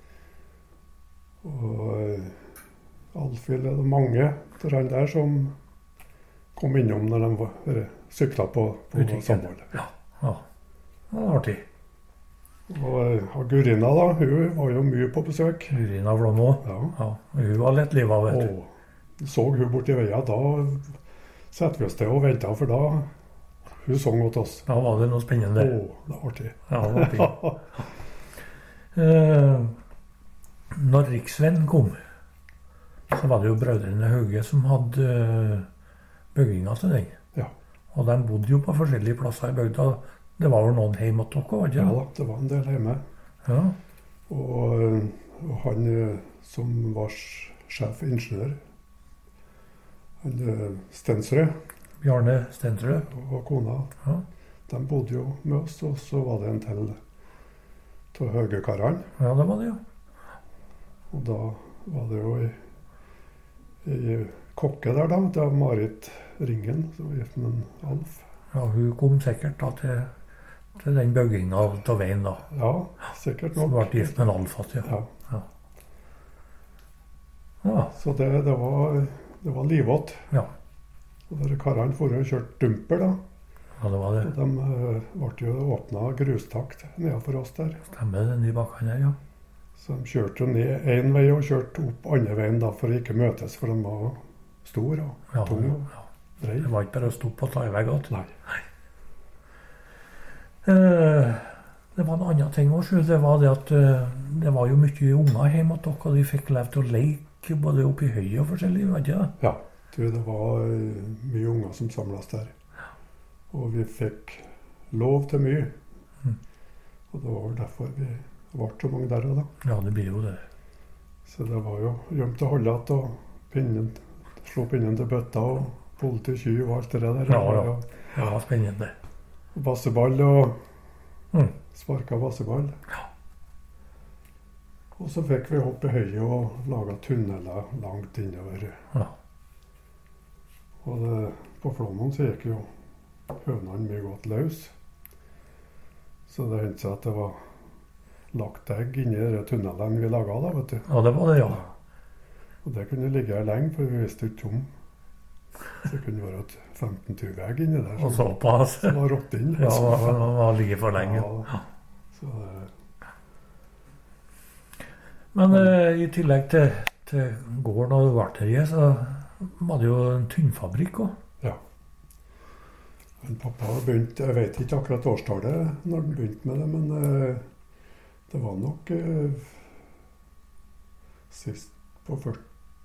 og eh, Alfhild. Det er mange av de der som kom innom når de var, eller sykla på, på Butikken. Samhold. Ja. Ja. Det var artig. Og, eh, og Gurina, da, hun var jo mye på besøk. Urina Flåmo. Ja. Ja. Hun var lett livet, vet du. Og så hun borti veien, da setter vi oss til og venta, for da hun sang åt oss. Da var det noe Å, spennende. det var artig. Ja, det var artig. Eh, når Riksvenn kom, så var det jo brødrene Hauge som hadde eh, bygginga til den. Ja. Og de bodde jo på forskjellige plasser i bygda. Det var vel noen hjemme hos dere, var det Ja ikke? da, det var en del hjemme. Ja. Og, og han eh, som var s- sjef ingeniør, han eh, Stensrud Bjarne Stensrud. og kona, Ja. de bodde jo med oss, og så var det en til av Høgekarene. Ja, det var det, ja. Og da var det jo ei, ei kokke der, da. Det var Marit Ringen, som var gift med en Alf. Ja, hun kom sikkert da til, til den bygginga av veien, da. Ja, sikkert Som nok. ble gift med en alfat, ja. Ja. Ja. Ja. Så det, det var, det var livått. Ja. Og dere karene for og kjørte dumper, da. Ja, det var det. Og de eh, ble jo åpna grustakt nedenfor oss der. Stemmer det, de bakkene her, ja. Så de kjørte jo ned én vei og kjørte opp andre veien da, for å ikke møtes, for de var store og Ja, tunge og ja. breie. Det var ikke bare å stoppe og ta i vei godt. Nei. Eh, det var en annen ting også, det var det at eh, det var jo mye unger hjemme hos dere, og de fikk lov til å leke både oppe i høyet og forskjellig, vet ikke det? Ja, du, det var eh, mye unger som samles der. Og vi fikk lov til mye. Mm. Og det var vel derfor vi ble så mange der og da. Ja, det blir jo det. Så det var jo gjemt og holdt og pinnen, slå pinnen til bøtta og politi, tjuv og alt det der. Ja, ja. Det var spennende. Og basseball og Mm. sparka basseball. Ja. Og så fikk vi hoppe i høyet og laga tunneler langt innover. Ja. Og det, på Flåmon så gikk jo hønene mye godt løs. Så det hendte seg at det var lagt egg inni de tunnelene vi laga da, vet du. Ja, det var det, ja. Og det kunne ligge her lenge, for vi visste ikke om. Så det kunne være et femten tjue egg inni der. Og såpass. Som var rått inn. Ja, det var, var ligget for lenge. Ja, så det, Men eh, i tillegg til, til gården og verteriet, så var det jo en tynnfabrikk også. ja. Men pappa begynte, jeg vet ikke akkurat årstallet når han begynte med det, men eh, det var nok eh, sist på førti,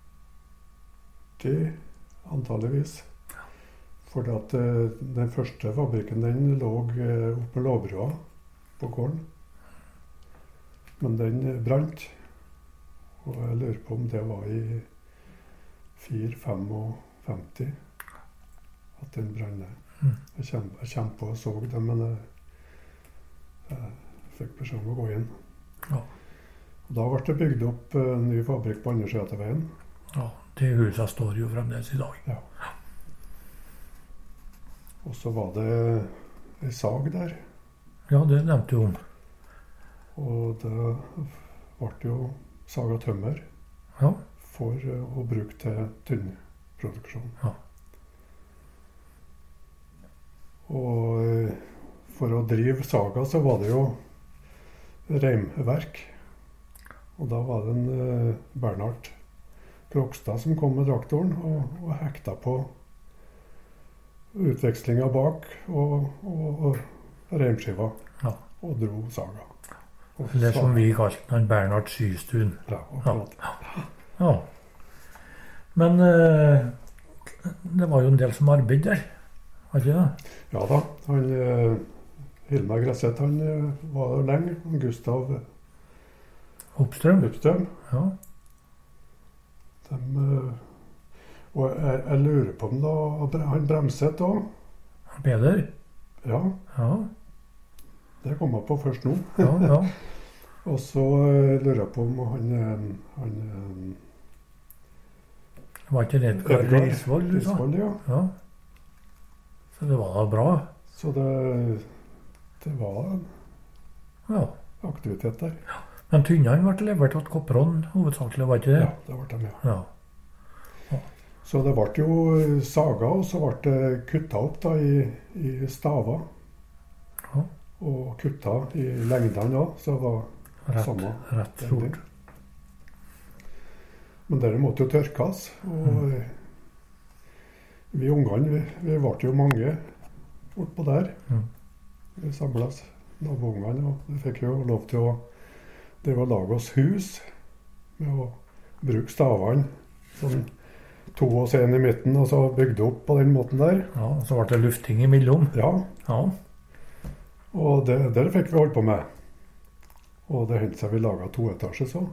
antalligvis. For at eh, den første fabrikken den lå eh, oppe på Låbrua på gården. Men den eh, brant. Og jeg lurer på om det var i fire femtifem at den brant. Mm. Jeg kjem, jeg kjem på og så det, men jeg, jeg fikk beskjed om å gå inn. Ja. Og da ble det bygd opp en uh, ny fabrikk på andre siden av veien. Ja, det huset står jo fremdeles i dag. Ja. Og så var det ei sag der. Ja, det nevnte du om. Og det ble jo saga tømmer Ja, for uh, å bruke til tynnproduksjon. Ja. Og uh, for å drive saga så var det jo reimverk. Og da var det en uh, Bernhard Krokstad som kom med traktoren og, og hekta på utvekslinga bak og, og, og reimskiva. Ja. Og dro saga. Og Eller som saga. vi kalte han Bernhard Systuen. Ja, akkurat. Ja. Men eh, det var jo en del som arbeidet der, var ikke det? Ja da. Han uh, Hilmar Gresseth han uh, var der lenge. Gustav Oppstrøm? Oppstrøm. Ja. De, uh, og jeg, jeg lurer på om da han Bremset òg. Peder? Ja, Ja. det kom jeg på først nå. Ja, ja. Og så uh, lurer jeg på om han, uh, han uh, Var ikke Edgar Edgar Risvold, du sa? Risvold, ja. Ja. Så det var da bra. Så det, det var en Ja. aktivitet der. Men tynnene ble levert til Kopron hovedsakelig, var ikke det? Ja, det ble de, ja. Ja. Så det ble jo saga, og så ble det kutta opp da i, i staver. Ja. Og kutta i lengdene òg, så det var Rett, samme. rett stort. Men det måtte jo tørkes. Og Mm. vi ungene, vi, vi ble jo mange bortpå der. Mm. Vi samles, naboungene, og vi fikk jo lov til å det var lage oss hus med å bruke stavene. Sånn to og en i midten, og så bygde opp på den måten der. Ja, og så ble det lufting imellom. Ja, Ja. og det, det fikk vi holde på med. Og det hendte seg vi laga toetasjes òg.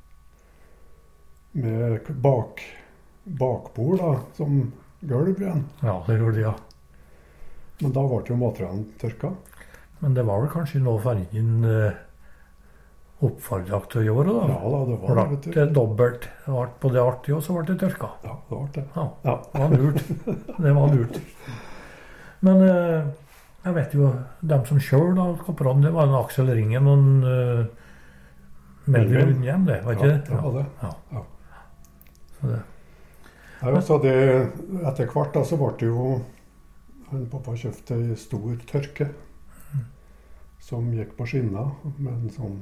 Med bak, bakbord da, som gulv igjen. Ja, det gjorde de, ja. Men da ble jo materialen tørka. Men det var vel kanskje noe fergen eh, oppfordret til å gjøre, da? Ja da, det var For det, det vet du. ble dobbelt. Det ble både artig, og så ble det tørka. Ja, det ble det. Ja, Ja. det var lurt. Det var lurt. Men eh, jeg vet jo, dem som kjører da, Kopron, det var en Aksel Ringen og en uh, Melvin Melvin. Lundhjem, det, var ikke Ja, det? det var det. Ja. Ja. Så det. Nei, altså det, etter hvert da, så ble det jo han pappa kjøpte ei stor tørke Mm. som gikk på skinner med en sånn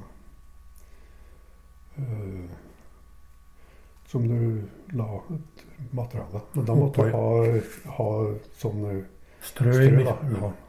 eh, som du la et materiale. Men da måtte du ha, ha sånn eh, Strø, strø, i da. midten. Ja.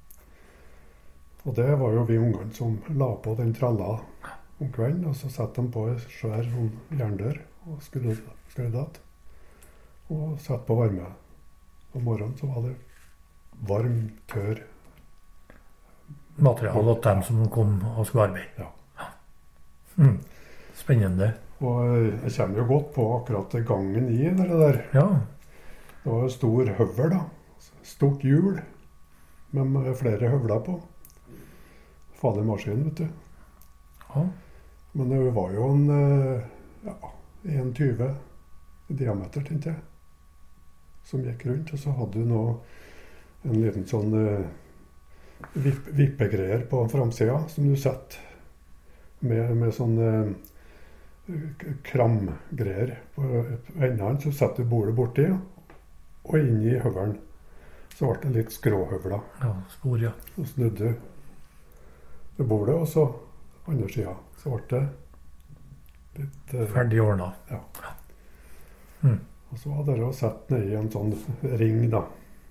Og det var jo vi ungene som la på den tralla om kvelden, og så satte de på en svær sånn jerndør og skrudde skrudde att. Og satte på varme. Om morgenen så var det varm, tørr. Materiale til dem som kom og skulle arbeide. Ja. Mm. Spennende. Og eh, jeg kommer jo godt på akkurat det gangen i det der. Ja. Det var en stor høvel, da. Stort hjul med flere høvler på. Farlig maskin, vet du. Ja. Men det var jo en eh, ja, en tyve i diameter, tenkte jeg, som gikk rundt. Og så hadde du nå en liten sånn eh, vipp, vippegreier på framsida som du setter med, med sånne eh, kramgreier på endene. Så setter du bordet borti, og inni høvelen så ble det litt skråhøvler. Ja, spor, ja. Så snudde du bordet, og så andre sida så ble det litt eh, Ferdig ordna. Ja. Mm. Og så var det å sette ned i en sånn ring, da.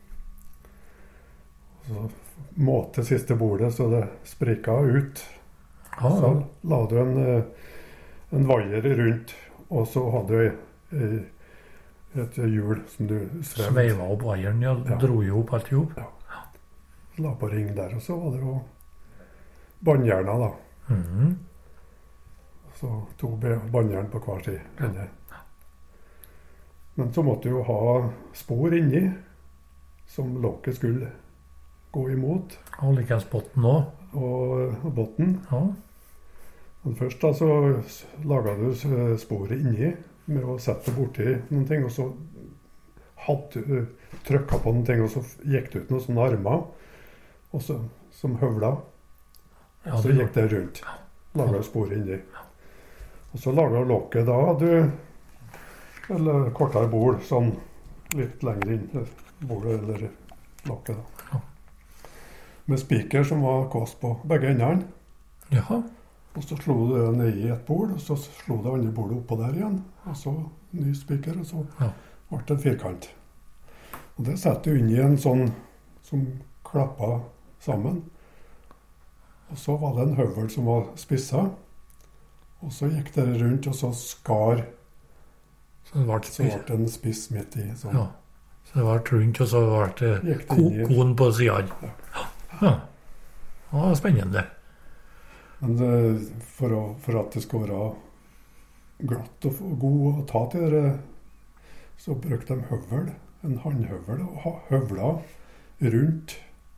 Og så måte siste bordet så det sprika ut. Ja, Så ja. la du en, eh, en vaier rundt, og så hadde du ei- et hjul som du svevde. Sveiva opp vaieren, ja. Ja. Dro jo opp alt i hop. La på ring der, og så var det jo båndjerna, da. Mhm. Så to be- båndjern på hver side. ende. Men så måtte du jo ha spor inni, som lokket skulle gå imot, Og likeens botten òg. og, og botten. Ja. Men først da så s- laga du s- sporet inni med å sette det borti noen ting, og så hadde du trykka på noen ting, og så f- gikk det ut noen sånne armer og så, som høvla. Ja, Og så det gikk det rundt. Laga sporet inni. Og så laga lokket da hadde du eller kortere bord, sånn litt lenger inn eh, bordet eller lokket. da. Ja. Med spiker som var kåst på begge endene. Jaha. Og så slo du det ned i et bord, og så slo det andre bordet oppå der igjen. Og så ny spiker, og så Ja. ble det en firkant. Og det setter du inn i en sånn som klappa sammen. Og så var det en høvel som var spissa. Og så gikk det rundt, og så skar, Så det ble så spis. ble det en spiss midt i. Sånn. Ja. Så det ble rundt, og så ble det Gikk det ko inn i- kon på sidene. Ja. Ja, spennende. Men det, for, å, for at det skulle være glatt og f- god å ta til det, så brukte de høvel, en håndhøvel, og ha høvla rundt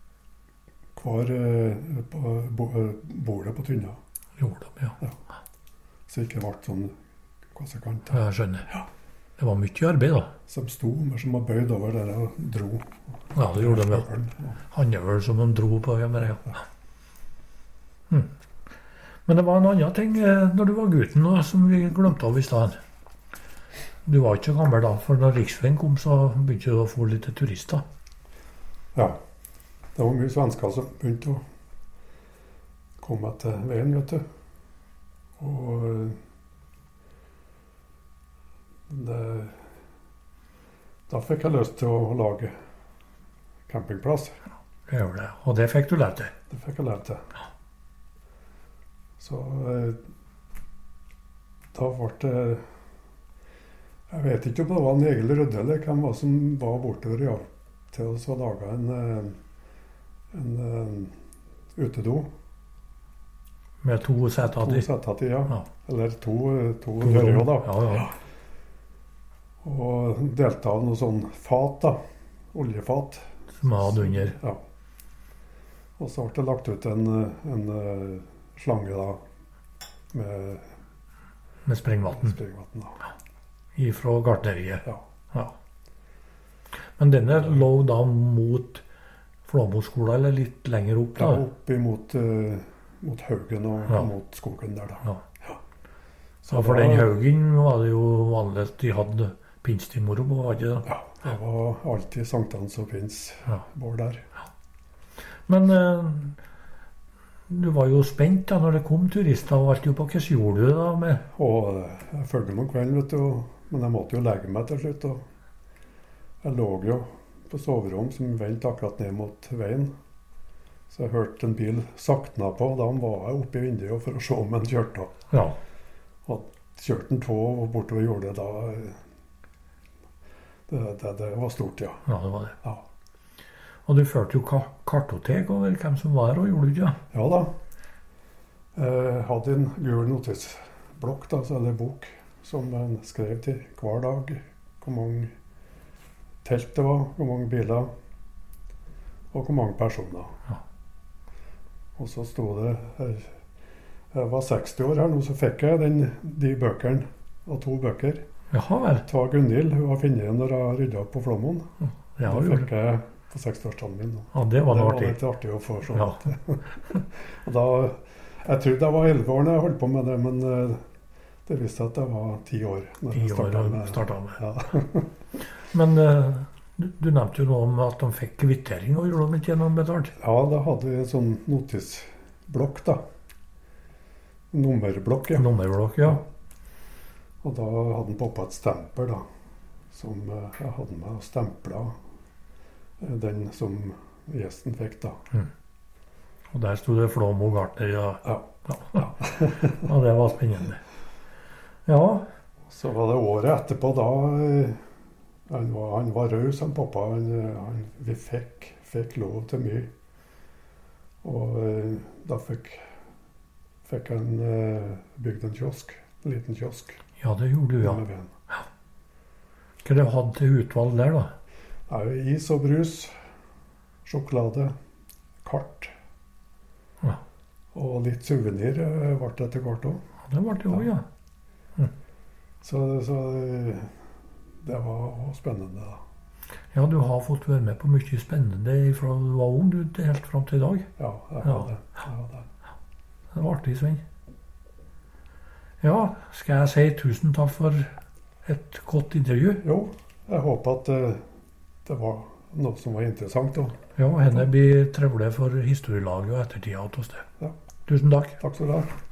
hver eh, på, bo, eh, bordet på tynna. Gjorde de, ja. Så ikke ble sånn kåsekant. Ja, jeg skjønner. Det var mye arbeid, da. Som sto, men som var bøyd over der og dro. Ja, det gjorde de, ja. høvelen. Ja. Håndøvel som de dro på. Ja, men, ja. Hm. Men det var en annen ting eh, når du var gutten, og som vi glemte av i stedet. Du var ikke så gammel da, for når riksveien kom, så begynte du å få litt turister. Ja. Det var mye svensker som begynte å komme etter veien, vet du. Og eh, det, da fikk jeg lyst til å lage campingplass. Det gjør det. Og det fikk du lært til. Det fikk jeg lære til. Så eh, da ble det Jeg vet ikke om det var en Egil Rødde eller hvem var som var bortover ja, til oss å lage en, eh, en, eh, utedo. Med to seter To til. setter til, ja. Ja. Eller to, to To dører, rom. da. Ja, ja. Og delte av noe sånn fat, da. Oljefat. Som jeg hadde under. Ja. Og så ble det lagt ut en, en eh, slange da, med Med sprengvann. springvann. da. Ifra gartneriet. Ja. Ja. Men denne lå da mot Flåmoskolen, eller litt lenger opp Ja, da? opp imot eh, mot Haugen og Ja. mot skogen der, da. Ja. Så Ja, for da- den haugen var det jo vanlig at de hadde Pinnstimoro, var det ikke det? Ja, det var alltid sankthans og pins Ja. var der. Men eh, du var jo spent da når det kom turister og alt jo på. Hva gjorde du da med? Og eh, jeg følte meg om kvelden, vet du, og- men jeg måtte jo legge meg til slutt. Og jeg lå jo på soverom som vendte akkurat ned mot veien. Så jeg hørte en bil saktna på, og da var jeg oppe i vinduet for å se om han kjørte. Ja. Og kjørte han på og bortover jordet da. eh, Det, det, det var stort, ja. Ja, det var det. Ja. Og du førte jo ka kartotek over hvem som var her, og gjorde du ikke? Ja da. Jeg hadde en gul notisblokk, da, så- eller bok, som jeg skrev til hver dag. Hvor mange telt det var, hvor mange biler, og hvor mange personer. Ja. Og så sto det jeg, jeg var seksti år her nå, så fikk jeg den, de bøkene, og to bøker. Jaha vel. Det var Gunhild, hun har funnet den når jeg rydda opp på Flåmoen. Ja, Da du fikk gjorde. jeg på sekstiårsdagen min. da. Ja, det var Det noe var artig. litt artig å få se. Ja. Og da, jeg trodde jeg var elleve år da jeg holdt på med det, men eh, det viste seg at jeg var ti år. Når Ti jeg år startet og med- starta med. Ja. Men eh, du, du nevnte jo noe om at de fikk kvittering, og gjorde de ikke noe betalt? ja, da hadde vi en sånn notisblokk, da. Nummerblokk, ja. Nummerblokk, ja. Og da hadde den poppa et stempel, da. Som eh, jeg hadde med og stempla eh, den som gjesten fikk, da. Og der sto det Flåmo Gartner, ja. Ja. Ja. Ja, det var spennende. Ja, Så var det året etterpå, da eh, Han var, han var raus, han pappa. Han, eh, han, vi fikk, fikk lov til mye. Og eh, da fikk, fikk han eh, bygd en kiosk. En liten kiosk. ja, det gjorde du, ja. Med veien. Hva det hadde til utvalg der, da? Det er jo is og brus, sjokolade, kart. Ja. Og litt suvenir eh, ble det etter hvert òg. Ja, det ble det jo, ja. Så, så eh, det var også spennende, da. Ja, du har fått være med på mye spennende fra du var ung, du, til helt fram til i dag. Ja, jeg Ja. hadde, jeg hadde. Det var artig, Svein. Ja, skal jeg si tusen takk for et godt intervju? Jo, jeg håper at eh, det var noe som var interessant. Og Ja, henne blir trevlig for historielaget og ettertida hos oss det. Ja. Tusen takk. takk skal du ha.